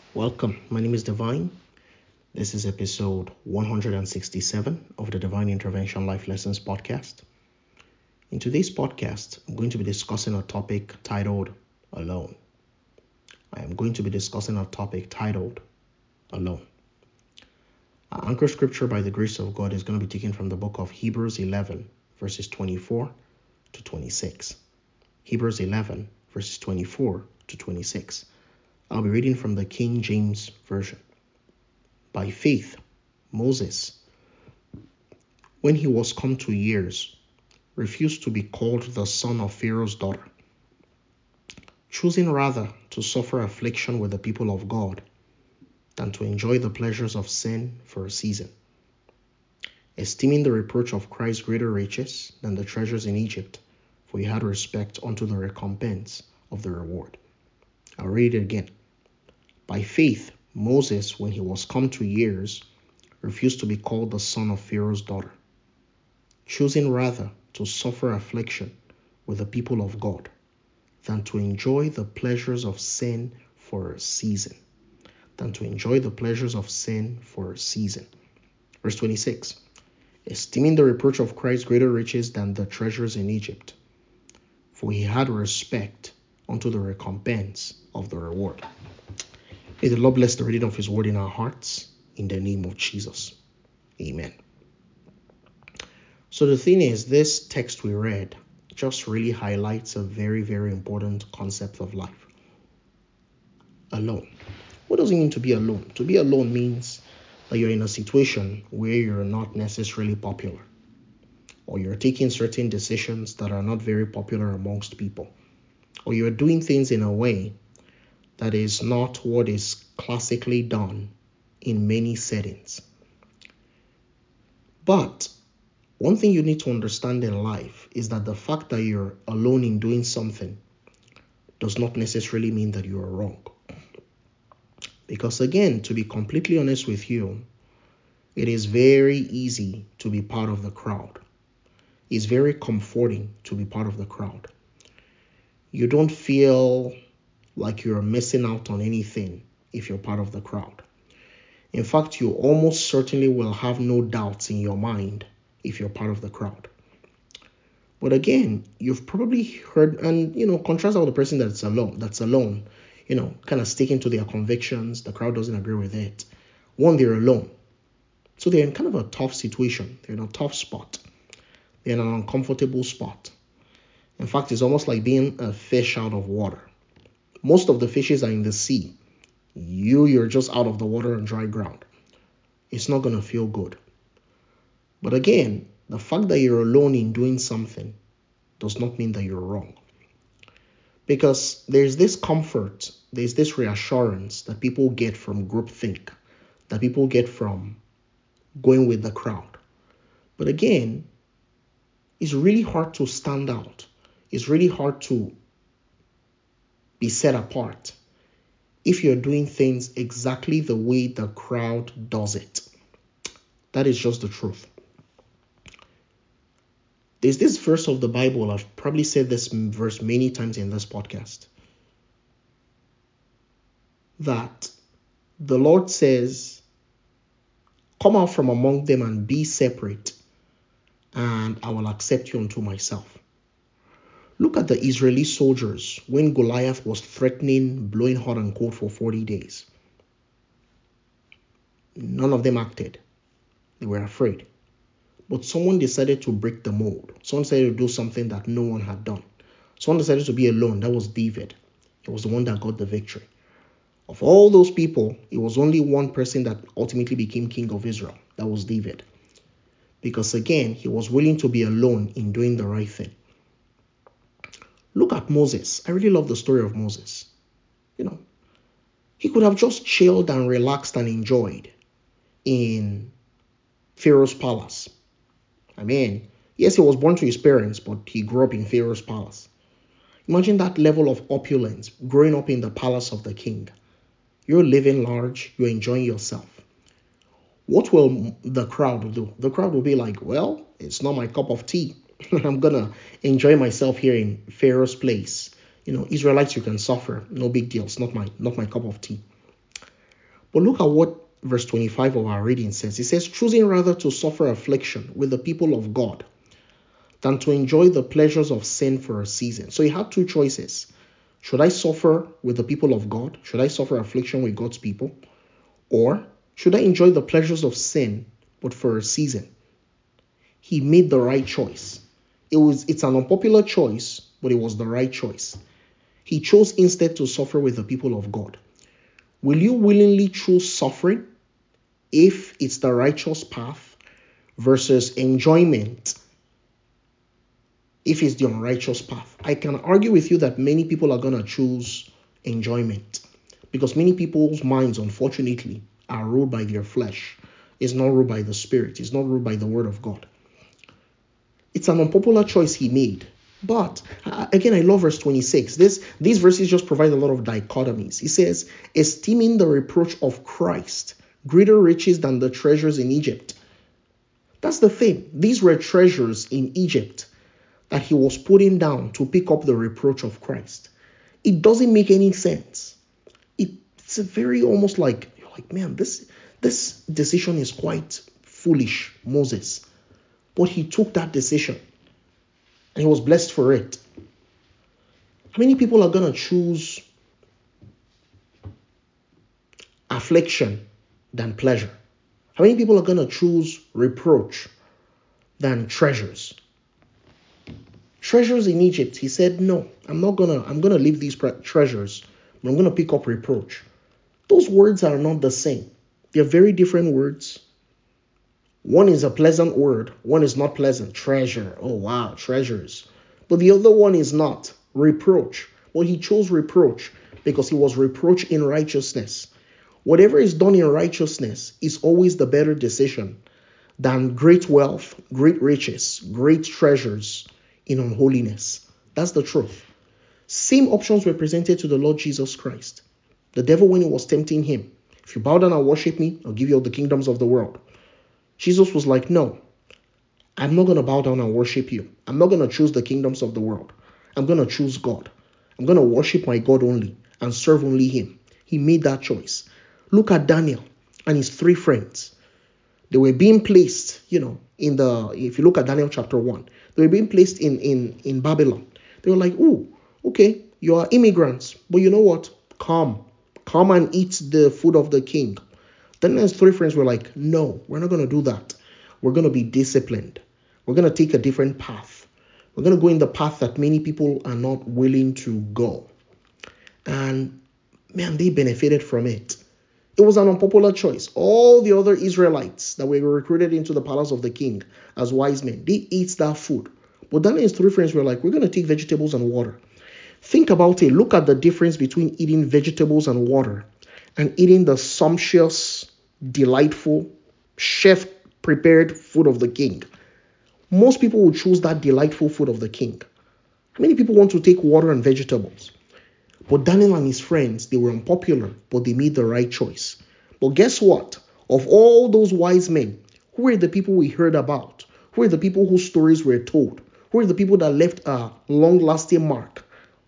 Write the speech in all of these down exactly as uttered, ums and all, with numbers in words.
Welcome. My name is Divine. This is episode one hundred sixty-seven of the Divine Intervention Life Lessons podcast. In today's podcast, I'm going to be discussing a topic titled Alone. I am going to be discussing a topic titled Alone. Our anchor scripture by the grace of God is going to be taken from the book of Hebrews eleven, verses twenty-four to twenty-six. Hebrews eleven, verses twenty-four to twenty-six. I'll be reading from the King James Version. By faith, Moses, when he was come to years, refused to be called the son of Pharaoh's daughter, choosing rather to suffer affliction with the people of God than to enjoy the pleasures of sin for a season, esteeming the reproach of Christ greater riches than the treasures in Egypt, for he had respect unto the recompense of the reward. I'll read it again. By faith, Moses, when he was come to years, refused to be called the son of Pharaoh's daughter, choosing rather to suffer affliction with the people of God than to enjoy the pleasures of sin for a season. Than to enjoy the pleasures of sin for a season. Verse twenty-six. Esteeming the reproach of Christ greater riches than the treasures in Egypt, for he had respect unto the recompense of the reward. May the Lord bless the reading of his word in our hearts, in the name of Jesus. Amen. So the thing is, this text we read just really highlights a very, very important concept of life. Alone. What does it mean to be alone? To be alone means that you're in a situation where you're not necessarily popular, or you're taking certain decisions that are not very popular amongst people, or you're doing things in a way that is not what is classically done in many settings. But one thing you need to understand in life is that the fact that you're alone in doing something does not necessarily mean that you are wrong. Because again, to be completely honest with you, it is very easy to be part of the crowd. It's very comforting to be part of the crowd. You don't feel like you're missing out on anything if you're part of the crowd. In fact, you almost certainly will have no doubts in your mind if you're part of the crowd. But again, you've probably heard, and you know, contrast out the person that's alone, that's alone, you know, kind of sticking to their convictions. The crowd doesn't agree with it. One, they're alone. So they're in kind of a tough situation. They're in a tough spot. They're in an uncomfortable spot. In fact, it's almost like being a fish out of water. Most of the fishes are in the sea. You, you're just out of the water on dry ground. It's not going to feel good. But again, the fact that you're alone in doing something does not mean that you're wrong. Because there's this comfort, there's this reassurance that people get from groupthink, that people get from going with the crowd. But again, it's really hard to stand out. It's really hard to be set apart if you're doing things exactly the way the crowd does it. That is just the truth. There's this verse of the Bible, I've probably said this verse many times in this podcast, that the Lord says, come out from among them and be separate, and I will accept you unto myself. Look at the Israeli soldiers when Goliath was threatening, blowing hot and cold for forty days. None of them acted. They were afraid. But someone decided to break the mold. Someone decided to do something that no one had done. Someone decided to be alone. That was David. He was the one that got the victory. Of all those people, it was only one person that ultimately became king of Israel. That was David. Because again, he was willing to be alone in doing the right thing. Look at Moses. I really love the story of Moses. You know, he could have just chilled and relaxed and enjoyed in Pharaoh's palace. I mean, yes, he was born to his parents, but he grew up in Pharaoh's palace. Imagine that level of opulence, growing up in the palace of the king. You're living large, you're enjoying yourself. What will the crowd do? The crowd will be like, well, it's not my cup of tea. I'm going to enjoy myself here in Pharaoh's place. You know, Israelites, you can suffer. No big deal. It's not my, not my cup of tea. But look at what verse twenty-five of our reading says. It says, choosing rather to suffer affliction with the people of God than to enjoy the pleasures of sin for a season. So he had two choices. Should I suffer with the people of God? Should I suffer affliction with God's people? Or should I enjoy the pleasures of sin, but for a season? He made the right choice. It was, it's an unpopular choice, but it was the right choice. He chose instead to suffer with the people of God. Will you willingly choose suffering if it's the righteous path versus enjoyment if it's the unrighteous path? I can argue with you that many people are going to choose enjoyment because many people's minds, unfortunately, are ruled by their flesh. It's not ruled by the Spirit. It's not ruled by the Word of God. It's an unpopular choice he made. But uh, again, I love verse twenty-six. This, these verses just provide a lot of dichotomies. He says, esteeming the reproach of Christ greater riches than the treasures in Egypt. That's the thing. These were treasures in Egypt that he was putting down to pick up the reproach of Christ. It doesn't make any sense. It, it's a very almost like, you're like, man, this, this decision is quite foolish, Moses. But he took that decision. And he was blessed for it. How many people are going to choose affliction than pleasure? How many people are going to choose reproach than treasures? Treasures in Egypt, he said, no, I'm not going to, I'm going to leave these treasures, but I'm going to pick up reproach. Those words are not the same. They're very different words. One is a pleasant word. One is not pleasant. Treasure. Oh, wow. Treasures. But the other one is not. Reproach. Well, he chose reproach because he was reproached in righteousness. Whatever is done in righteousness is always the better decision than great wealth, great riches, great treasures in unholiness. That's the truth. Same options were presented to the Lord Jesus Christ. The devil, when he was tempting him, if you bow down and worship me, I'll give you all the kingdoms of the world. Jesus was like, no, I'm not going to bow down and worship you. I'm not going to choose the kingdoms of the world. I'm going to choose God. I'm going to worship my God only and serve only him. He made that choice. Look at Daniel and his three friends. They were being placed, you know, in the, if you look at Daniel chapter one, they were being placed in, in, in Babylon. They were like, oh, okay, you are immigrants, but you know what? Come, come and eat the food of the king. Then his three friends were like, no, we're not going to do that. We're going to be disciplined. We're going to take a different path. We're going to go in the path that many people are not willing to go. And man, they benefited from it. It was an unpopular choice. All the other Israelites that were recruited into the palace of the king as wise men, they ate that food. But then his three friends were like, we're going to take vegetables and water. Think about it. Look at the difference between eating vegetables and water and eating the sumptuous, delightful, chef-prepared food of the king. Most people will choose that delightful food of the king. How many people want to take water and vegetables? But Daniel and his friends, they were unpopular, but they made the right choice. But guess what? Of all those wise men, who were the people we heard about? Who were the people whose stories were told? Who were the people that left a long-lasting mark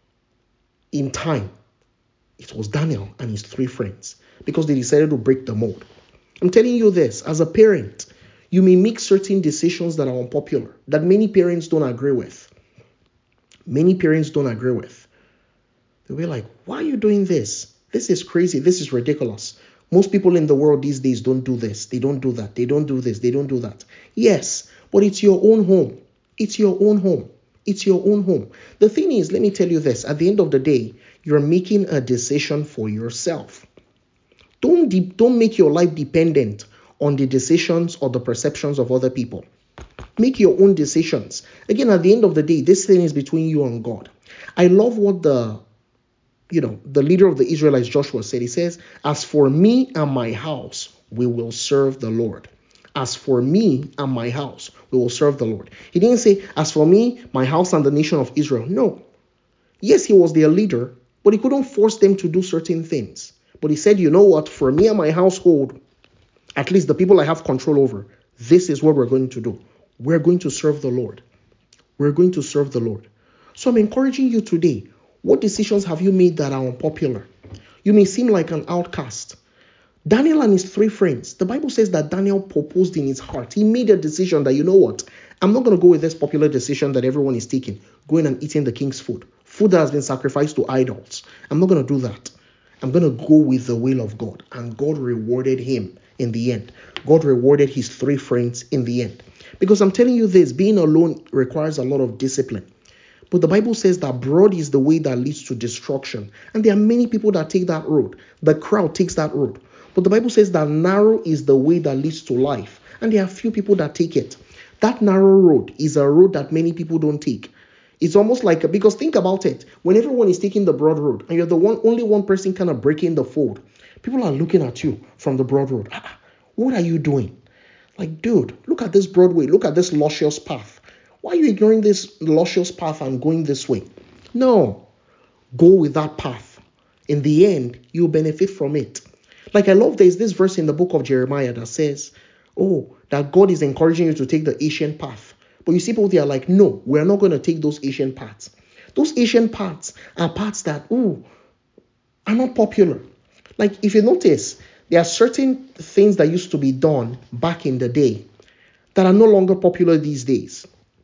in time? It was Daniel and his three friends because they decided to break the mold. I'm telling you this, as a parent, you may make certain decisions that are unpopular, that many parents don't agree with. Many parents don't agree with. They'll be like, why are you doing this? This is crazy. This is ridiculous. Most people in the world these days don't do this. They don't do that. They don't do this. They don't do that. Yes, but it's your own home. It's your own home. It's your own home. The thing is, let me tell you this. At the end of the day, you're making a decision for yourself. Don't, de- don't make your life dependent on the decisions or the perceptions of other people. Make your own decisions. Again, at the end of the day, this thing is between you and God. I love what the, you know, the leader of the Israelites, Joshua, said. He says, as for me and my house, we will serve the Lord. As for me and my house, we will serve the Lord. He didn't say, as for me, my house and the nation of Israel. No. Yes, he was their leader, but he couldn't force them to do certain things. But he said, you know what, for me and my household, at least the people I have control over, this is what we're going to do. We're going to serve the Lord. We're going to serve the Lord. So I'm encouraging you today. What decisions have you made that are unpopular? You may seem like an outcast. Daniel and his three friends, the Bible says that Daniel proposed in his heart. He made a decision that, you know what, I'm not going to go with this popular decision that everyone is taking, going and eating the king's food, food that has been sacrificed to idols. I'm not going to do that. I'm going to go with the will of God. And God rewarded him in the end. God rewarded his three friends in the end. Because I'm telling you this, being alone requires a lot of discipline. But the Bible says that broad is the way that leads to destruction. And there are many people that take that road. The crowd takes that road. But the Bible says that narrow is the way that leads to life. And there are few people that take it. That narrow road is a road that many people don't take. It's almost like, a, because think about it. When everyone is taking the broad road and you're the one, only one person kind of breaking the fold, people are looking at you from the broad road. Ah, what are you doing? Like, dude, look at this Broadway. Look at this luscious path. Why are you ignoring this luscious path and going this way? No, go with that path. In the end, you'll benefit from it. Like, I love there's this verse in the book of Jeremiah that says, oh, that God is encouraging you to take the ancient path. But you see people, they are like, no, we're not going to take those ancient paths. Those ancient paths are paths that, ooh, are not popular. Like, if you notice, there are certain things that used to be done back in the day that are no longer popular these days.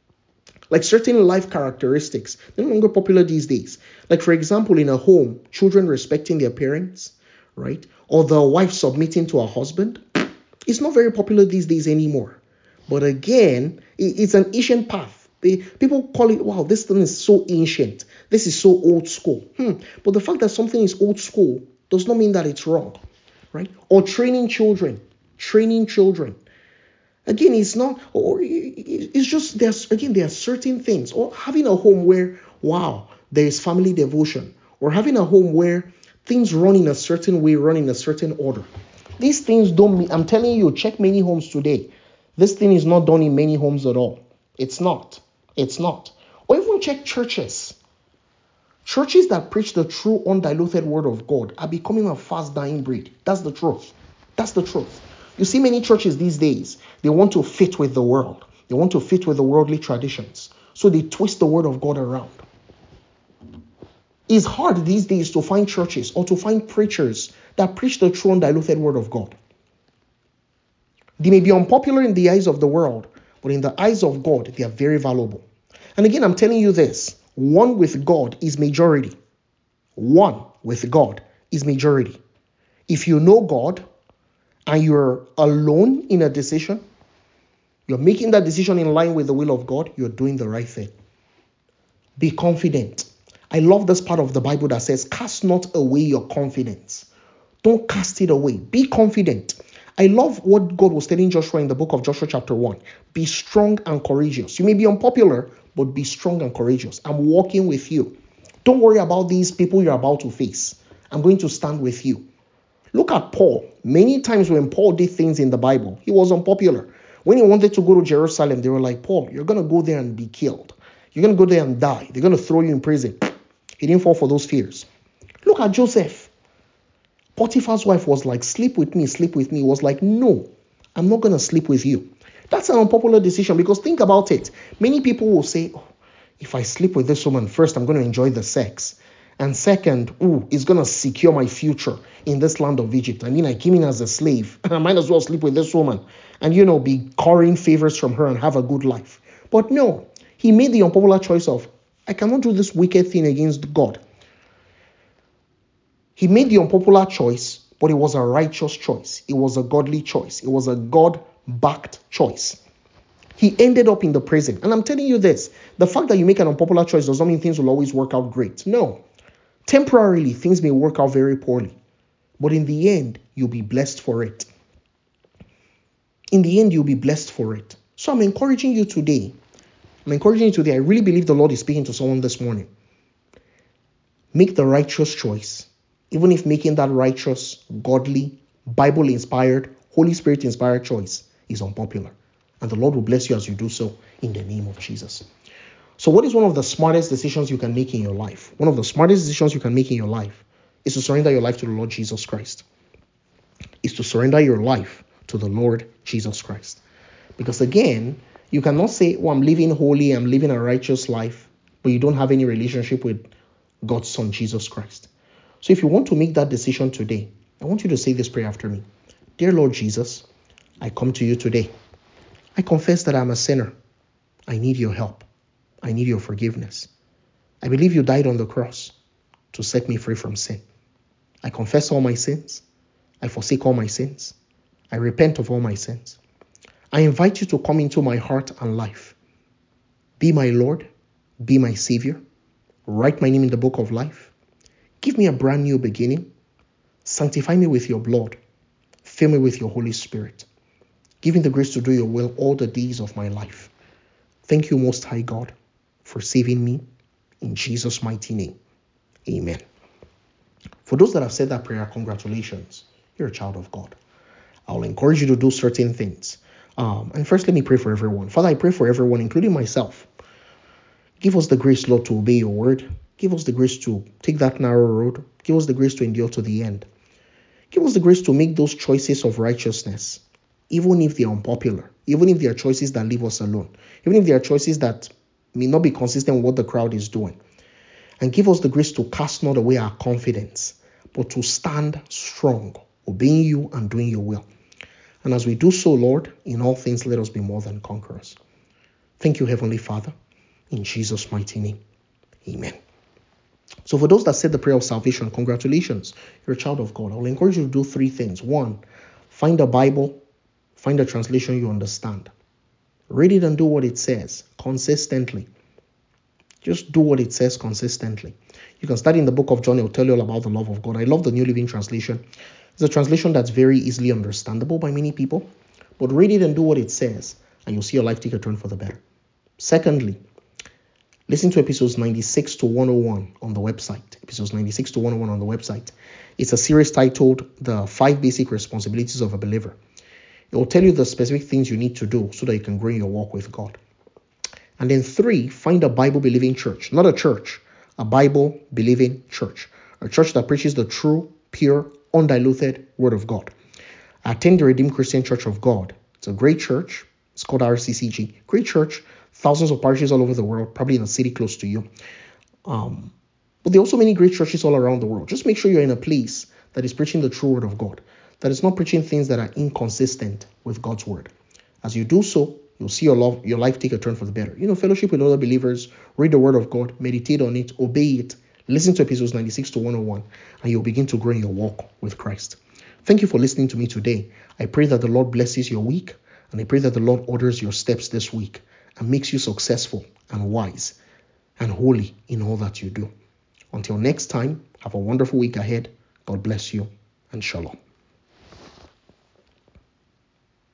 Like certain life characteristics, they're no longer popular these days. Like, for example, in a home, children respecting their parents, right? Or the wife submitting to her husband. It's not very popular these days anymore. But again, it's an ancient path. People call it, wow, this thing is so ancient. This is so old school. Hmm. But the fact that something is old school does not mean that it's wrong, right? Or training children, training children. Again, it's not, or it's just, there's, again, there are certain things. Or having a home where, wow, there is family devotion. Or having a home where things run in a certain way, run in a certain order. These things don't mean, I'm telling you, check many homes today. This thing is not done in many homes at all. It's not. It's not. Or even check churches. Churches that preach the true, undiluted word of God are becoming a fast dying breed. That's the truth. That's the truth. You see many churches these days, they want to fit with the world. They want to fit with the worldly traditions. So they twist the word of God around. It's hard these days to find churches or to find preachers that preach the true, undiluted word of God. They may be unpopular in the eyes of the world, but in the eyes of God, they are very valuable. And again, I'm telling you this, one with God is majority. One with God is majority. If you know God and you're alone in a decision, you're making that decision in line with the will of God, you're doing the right thing. Be confident. I love this part of the Bible that says, cast not away your confidence. Don't cast it away. Be confident. I love what God was telling Joshua in the book of Joshua chapter one. Be strong and courageous. You may be unpopular, but be strong and courageous. I'm walking with you. Don't worry about these people you're about to face. I'm going to stand with you. Look at Paul. Many times when Paul did things in the Bible, he was unpopular. When he wanted to go to Jerusalem, they were like, Paul, you're going to go there and be killed. You're going to go there and die. They're going to throw you in prison. He didn't fall for those fears. Look at Joseph. Potiphar's wife was like, sleep with me, sleep with me. He was like, no, I'm not going to sleep with you. That's an unpopular decision because think about it. Many people will say, oh, if I sleep with this woman, first, I'm going to enjoy the sex. And second, ooh, it's going to secure my future in this land of Egypt. I mean, I came in as a slave. I might as well sleep with this woman and, you know, be currying favors from her and have a good life. But no, he made the unpopular choice of, I cannot do this wicked thing against God. He made the unpopular choice, but it was a righteous choice. It was a godly choice. It was a God-backed choice. He ended up in the prison. And I'm telling you this, the fact that you make an unpopular choice does not mean things will always work out great. No. Temporarily, things may work out very poorly. But in the end, you'll be blessed for it. In the end, you'll be blessed for it. So I'm encouraging you today. I'm encouraging you today. I really believe the Lord is speaking to someone this morning. Make the righteous choice. Even if making that righteous, godly, Bible-inspired, Holy Spirit-inspired choice is unpopular. And the Lord will bless you as you do so in the name of Jesus. So what is one of the smartest decisions you can make in your life? One of the smartest decisions you can make in your life is to surrender your life to the Lord Jesus Christ. Is to surrender your life to the Lord Jesus Christ. Because again, you cannot say, oh, I'm living holy, I'm living a righteous life, but you don't have any relationship with God's Son, Jesus Christ. So if you want to make that decision today, I want you to say this prayer after me. Dear Lord Jesus, I come to you today. I confess that I'm a sinner. I need your help. I need your forgiveness. I believe you died on the cross to set me free from sin. I confess all my sins. I forsake all my sins. I repent of all my sins. I invite you to come into my heart and life. Be my Lord. Be my Savior. Write my name in the book of life. Give me a brand new beginning. Sanctify me with your blood. Fill me with your Holy Spirit. Give me the grace to do your will all the days of my life. Thank you, Most High God, for saving me. In Jesus' mighty name, amen. For those that have said that prayer, congratulations. You're a child of God. I'll encourage you to do certain things. Um, and first, let me pray for everyone. Father, I pray for everyone, including myself. Give us the grace, Lord, to obey your word. Give us the grace to take that narrow road. Give us the grace to endure to the end. Give us the grace to make those choices of righteousness, even if they are unpopular, even if they are choices that leave us alone, even if they are choices that may not be consistent with what the crowd is doing. And give us the grace to cast not away our confidence, but to stand strong, obeying you and doing your will. And as we do so, Lord, in all things, let us be more than conquerors. Thank you, Heavenly Father, in Jesus' mighty name. Amen. So for those that said the prayer of salvation, congratulations. You're a child of God. I'll encourage you to do three things. One, find a Bible, find a translation you understand. Read it and do what it says consistently. Just do what it says consistently. You can study in the book of John. It will tell you all about the love of God. I love the New Living Translation. It's a translation that's very easily understandable by many people. But read it and do what it says, and you'll see your life take a turn for the better. Secondly, listen to episodes ninety-six to one oh one on the website. Episodes ninety-six to one oh one on the website. It's a series titled The Five Basic Responsibilities of a Believer. It will tell you the specific things you need to do so that you can grow in your walk with God. And then three, find a Bible-believing church. Not a church, a Bible-believing church. A church that preaches the true, pure, undiluted Word of God. I attend the Redeemed Christian Church of God. It's a great church. It's called R C C G. Great church. Thousands of parishes all over the world, probably in a city close to you. Um, but there are also many great churches all around the world. Just make sure you're in a place that is preaching the true Word of God. That is not preaching things that are inconsistent with God's Word. As you do so, you'll see your love, your life take a turn for the better. You know, fellowship with other believers, read the Word of God, meditate on it, obey it, listen to episodes ninety-six to one oh one, and you'll begin to grow in your walk with Christ. Thank you for listening to me today. I pray that the Lord blesses your week, and I pray that the Lord orders your steps this week and makes you successful and wise and holy in all that you do. Until next time, have a wonderful week ahead. God bless you and shalom.